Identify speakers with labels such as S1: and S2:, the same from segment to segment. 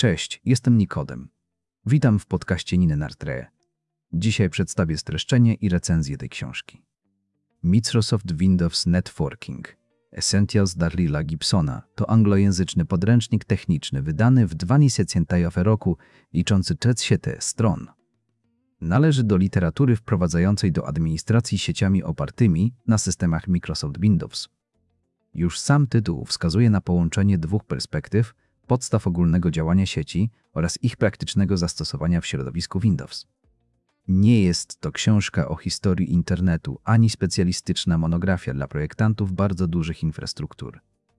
S1: Cześć, jestem Nikodem. Witam w podcaście Niny Nartre. Dzisiaj przedstawię streszczenie i recenzję tej książki. Microsoft Windows Networking Essentials Darryla Gibsona to anglojęzyczny podręcznik techniczny wydany w 2010 roku, liczący 30 stron. Należy do literatury wprowadzającej do administracji sieciami opartymi na systemach Microsoft Windows. Już sam tytuł wskazuje na połączenie dwóch perspektyw, podstaw ogólnego działania sieci oraz ich praktycznego zastosowania w środowisku Windows. Nie jest to książka o historii internetu ani specjalistyczna monografia dla projektantów bardzo dużych infrastruktur.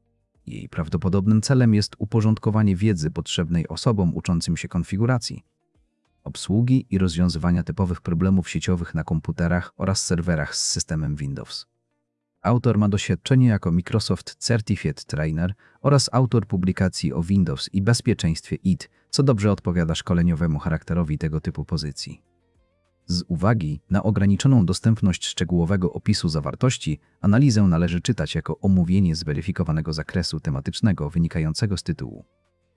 S1: Jej prawdopodobnym celem jest uporządkowanie wiedzy potrzebnej osobom uczącym się konfiguracji, obsługi i rozwiązywania typowych problemów sieciowych na komputerach oraz serwerach z systemem Windows. Autor ma doświadczenie jako Microsoft Certified Trainer oraz autor publikacji o Windows i bezpieczeństwie IT, co dobrze odpowiada szkoleniowemu charakterowi tego typu pozycji. Z uwagi na ograniczoną dostępność szczegółowego opisu zawartości, analizę należy czytać jako omówienie zweryfikowanego zakresu tematycznego wynikającego z tytułu.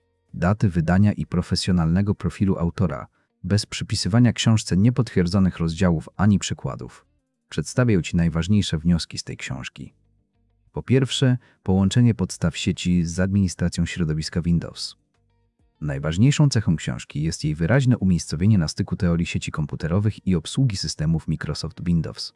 S1: Daty wydania i profesjonalnego profilu autora, bez przypisywania książce niepotwierdzonych rozdziałów ani przykładów. Przedstawię Ci najważniejsze wnioski z tej książki. Po pierwsze, połączenie podstaw sieci z administracją środowiska Windows. Najważniejszą cechą książki jest jej wyraźne umiejscowienie na styku teorii sieci komputerowych i obsługi systemów Microsoft Windows.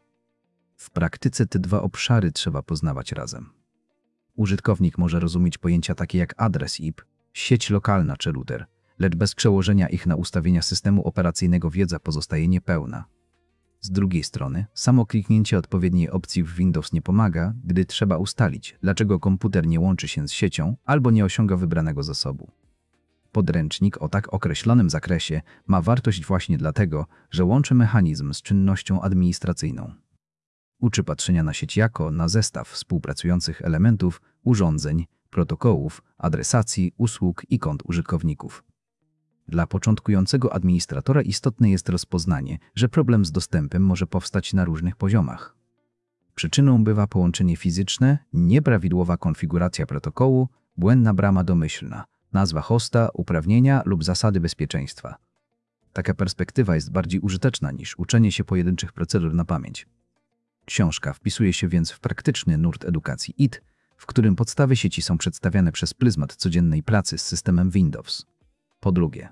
S1: W praktyce te dwa obszary trzeba poznawać razem. Użytkownik może rozumieć pojęcia takie jak adres IP, sieć lokalna czy router, lecz bez przełożenia ich na ustawienia systemu operacyjnego wiedza pozostaje niepełna. Z drugiej strony, samo kliknięcie odpowiedniej opcji w Windows nie pomaga, gdy trzeba ustalić, dlaczego komputer nie łączy się z siecią albo nie osiąga wybranego zasobu. Podręcznik o tak określonym zakresie ma wartość właśnie dlatego, że łączy mechanizm z czynnością administracyjną. Uczy patrzenia na sieć jako na zestaw współpracujących elementów, urządzeń, protokołów, adresacji, usług i kont użytkowników. Dla początkującego administratora istotne jest rozpoznanie, że problem z dostępem może powstać na różnych poziomach. Przyczyną bywa połączenie fizyczne, nieprawidłowa konfiguracja protokołu, błędna brama domyślna, nazwa hosta, uprawnienia lub zasady bezpieczeństwa. Taka perspektywa jest bardziej użyteczna niż uczenie się pojedynczych procedur na pamięć. Książka wpisuje się więc w praktyczny nurt edukacji IT, w którym podstawy sieci są przedstawiane przez pryzmat codziennej pracy z systemem Windows. Po drugie,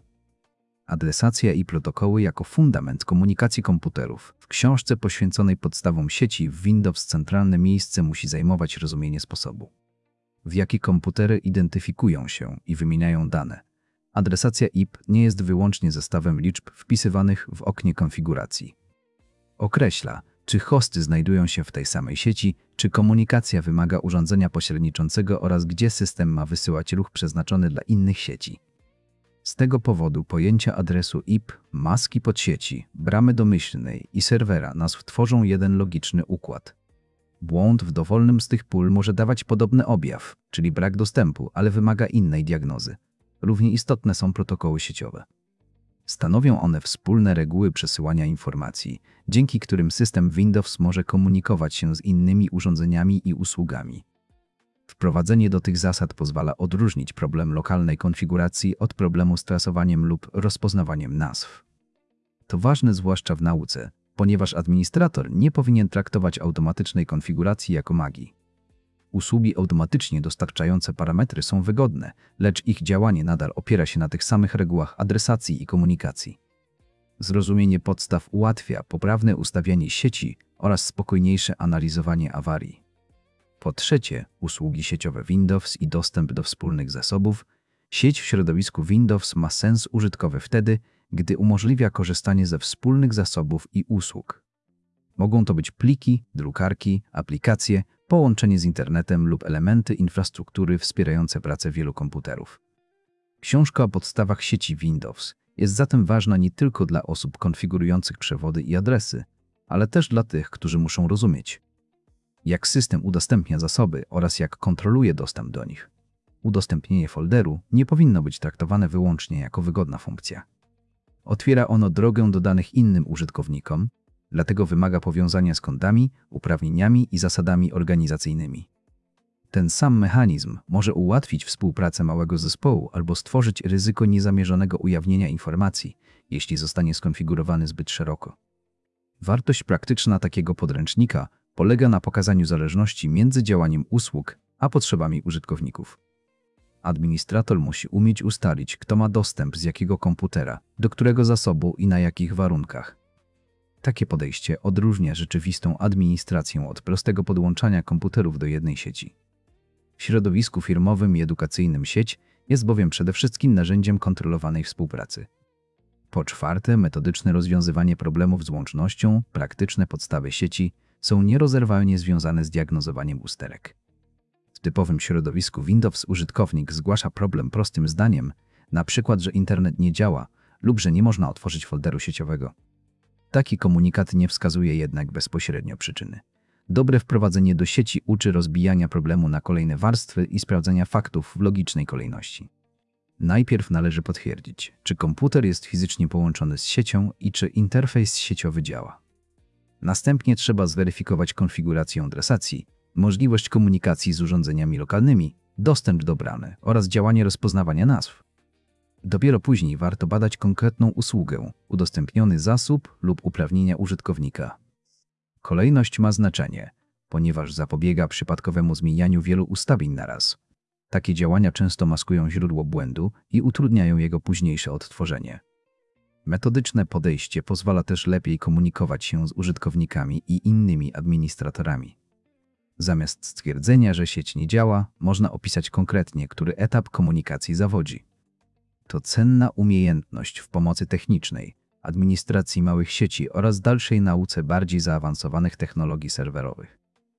S1: adresacja i protokoły jako fundament komunikacji komputerów. W książce poświęconej podstawom sieci w Windows centralne miejsce musi zajmować rozumienie sposobu, w jaki komputery identyfikują się i wymieniają dane. Adresacja IP nie jest wyłącznie zestawem liczb wpisywanych w oknie konfiguracji. Określa, czy hosty znajdują się w tej samej sieci, czy komunikacja wymaga urządzenia pośredniczącego oraz gdzie system ma wysyłać ruch przeznaczony dla innych sieci. Z tego powodu pojęcia adresu IP, maski podsieci, bramy domyślnej i serwera nazw tworzą jeden logiczny układ. Błąd w dowolnym z tych pól może dawać podobny objaw, czyli brak dostępu, ale wymaga innej diagnozy. Równie istotne są protokoły sieciowe. Stanowią one wspólne reguły przesyłania informacji, dzięki którym system Windows może komunikować się z innymi urządzeniami i usługami. Wprowadzenie do tych zasad pozwala odróżnić problem lokalnej konfiguracji od problemu z trasowaniem lub rozpoznawaniem nazw. To ważne zwłaszcza w nauce, ponieważ administrator nie powinien traktować automatycznej konfiguracji jako magii. Usługi automatycznie dostarczające parametry są wygodne, lecz ich działanie nadal opiera się na tych samych regułach adresacji i komunikacji. Zrozumienie podstaw ułatwia poprawne ustawianie sieci oraz spokojniejsze analizowanie awarii. Po trzecie, usługi sieciowe Windows i dostęp do wspólnych zasobów. Sieć w środowisku Windows ma sens użytkowy wtedy, gdy umożliwia korzystanie ze wspólnych zasobów i usług. Mogą to być pliki, drukarki, aplikacje, połączenie z internetem lub elementy infrastruktury wspierające pracę wielu komputerów. Książka o podstawach sieci Windows jest zatem ważna nie tylko dla osób konfigurujących przewody i adresy, ale też dla tych, którzy muszą rozumieć, jak system udostępnia zasoby oraz jak kontroluje dostęp do nich. Udostępnienie folderu nie powinno być traktowane wyłącznie jako wygodna funkcja. Otwiera ono drogę do danych innym użytkownikom, dlatego wymaga powiązania z kontami, uprawnieniami i zasadami organizacyjnymi. Ten sam mechanizm może ułatwić współpracę małego zespołu albo stworzyć ryzyko niezamierzonego ujawnienia informacji, jeśli zostanie skonfigurowany zbyt szeroko. Wartość praktyczna takiego podręcznika polega na pokazaniu zależności między działaniem usług a potrzebami użytkowników. Administrator musi umieć ustalić, kto ma dostęp z jakiego komputera, do którego zasobu i na jakich warunkach. Takie podejście odróżnia rzeczywistą administrację od prostego podłączania komputerów do jednej sieci. W środowisku firmowym i edukacyjnym sieć jest bowiem przede wszystkim narzędziem kontrolowanej współpracy. Po czwarte, metodyczne rozwiązywanie problemów z łącznością, praktyczne podstawy sieci są nierozerwalnie związane z diagnozowaniem usterek. W typowym środowisku Windows użytkownik zgłasza problem prostym zdaniem, np. że internet nie działa lub że nie można otworzyć folderu sieciowego. Taki komunikat nie wskazuje jednak bezpośrednio przyczyny. Dobre wprowadzenie do sieci uczy rozbijania problemu na kolejne warstwy i sprawdzania faktów w logicznej kolejności. Najpierw należy potwierdzić, czy komputer jest fizycznie połączony z siecią i czy interfejs sieciowy działa. Następnie trzeba zweryfikować konfigurację adresacji, możliwość komunikacji z urządzeniami lokalnymi, dostęp do bramy oraz działanie rozpoznawania nazw. Dopiero później warto badać konkretną usługę, udostępniony zasób lub uprawnienia użytkownika. Kolejność ma znaczenie, ponieważ zapobiega przypadkowemu zmienianiu wielu ustawień naraz. Takie działania często maskują źródło błędu i utrudniają jego późniejsze odtworzenie. Metodyczne podejście pozwala też lepiej komunikować się z użytkownikami i innymi administratorami. Zamiast stwierdzenia, że sieć nie działa, można opisać konkretnie, który etap komunikacji zawodzi. To cenna umiejętność w pomocy technicznej, administracji małych sieci oraz dalszej nauce bardziej zaawansowanych technologii serwerowych.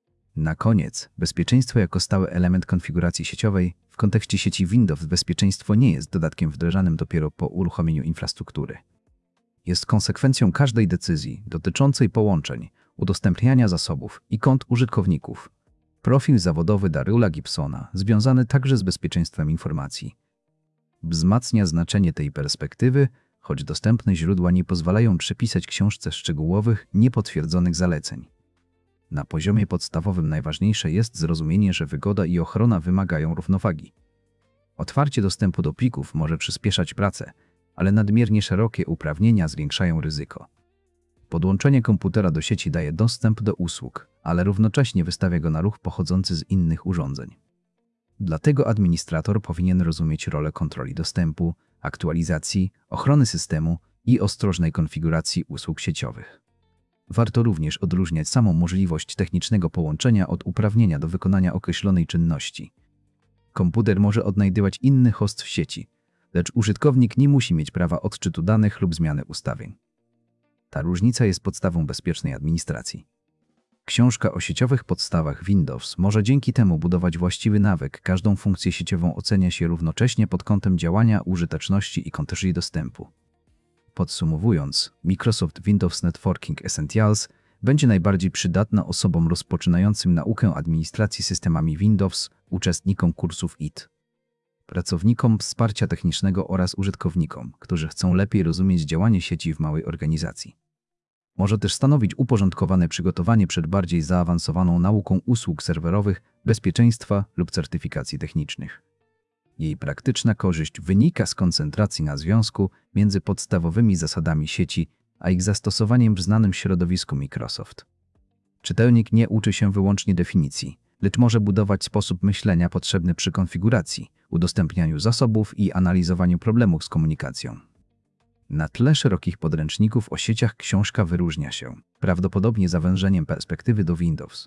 S1: Na koniec, bezpieczeństwo jako stały element konfiguracji sieciowej. W kontekście sieci Windows bezpieczeństwo nie jest dodatkiem wdrażanym dopiero po uruchomieniu infrastruktury. Jest konsekwencją każdej decyzji dotyczącej połączeń, udostępniania zasobów i kont użytkowników. Profil zawodowy Darryla Gibsona, związany także z bezpieczeństwem informacji, wzmacnia znaczenie tej perspektywy, choć dostępne źródła nie pozwalają przypisać książce szczegółowych, niepotwierdzonych zaleceń. Na poziomie podstawowym najważniejsze jest zrozumienie, że wygoda i ochrona wymagają równowagi. Otwarcie dostępu do plików może przyspieszać pracę, ale nadmiernie szerokie uprawnienia zwiększają ryzyko. Podłączenie komputera do sieci daje dostęp do usług, ale równocześnie wystawia go na ruch pochodzący z innych urządzeń. Dlatego administrator powinien rozumieć rolę kontroli dostępu, aktualizacji, ochrony systemu i ostrożnej konfiguracji usług sieciowych. Warto również odróżniać samą możliwość technicznego połączenia od uprawnienia do wykonania określonej czynności. Komputer może odnajdywać inny host w sieci, lecz użytkownik nie musi mieć prawa odczytu danych lub zmiany ustawień. Ta różnica jest podstawą bezpiecznej administracji. Książka o sieciowych podstawach Windows może dzięki temu budować właściwy nawyk. Każdą funkcję sieciową ocenia się równocześnie pod kątem działania, użyteczności i kontroli dostępu. Podsumowując, Microsoft Windows Networking Essentials będzie najbardziej przydatna osobom rozpoczynającym naukę administracji systemami Windows, uczestnikom kursów IT, pracownikom wsparcia technicznego oraz użytkownikom, którzy chcą lepiej rozumieć działanie sieci w małej organizacji. Może też stanowić uporządkowane przygotowanie przed bardziej zaawansowaną nauką usług serwerowych, bezpieczeństwa lub certyfikacji technicznych. Jej praktyczna korzyść wynika z koncentracji na związku między podstawowymi zasadami sieci a ich zastosowaniem w znanym środowisku Microsoft. Czytelnik nie uczy się wyłącznie definicji, lecz może budować sposób myślenia potrzebny przy konfiguracji, udostępnianiu zasobów i analizowaniu problemów z komunikacją. Na tle szerokich podręczników o sieciach książka wyróżnia się, prawdopodobnie zawężeniem perspektywy do Windows,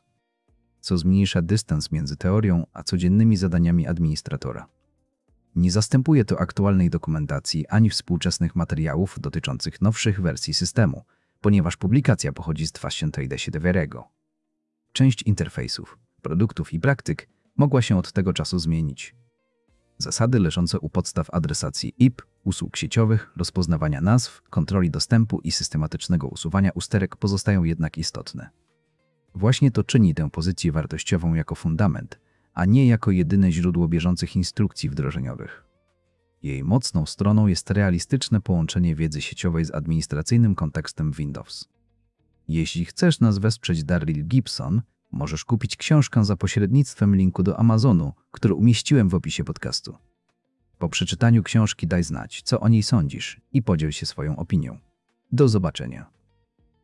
S1: co zmniejsza dystans między teorią a codziennymi zadaniami administratora. Nie zastępuje to aktualnej dokumentacji ani współczesnych materiałów dotyczących nowszych wersji systemu, ponieważ publikacja pochodzi z 2019. Część interfejsów, produktów i praktyk mogła się od tego czasu zmienić. Zasady leżące u podstaw adresacji IP, usług sieciowych, rozpoznawania nazw, kontroli dostępu i systematycznego usuwania usterek pozostają jednak istotne. Właśnie to czyni tę pozycję wartościową jako fundament, a nie jako jedyne źródło bieżących instrukcji wdrożeniowych. Jej mocną stroną jest realistyczne połączenie wiedzy sieciowej z administracyjnym kontekstem Windows. Jeśli chcesz nas wesprzeć Darryl Gibson, Możesz kupić książkę za pośrednictwem linku do Amazonu, który umieściłem w opisie podcastu. Po przeczytaniu książki daj znać, co o niej sądzisz i podziel się swoją opinią. Do zobaczenia.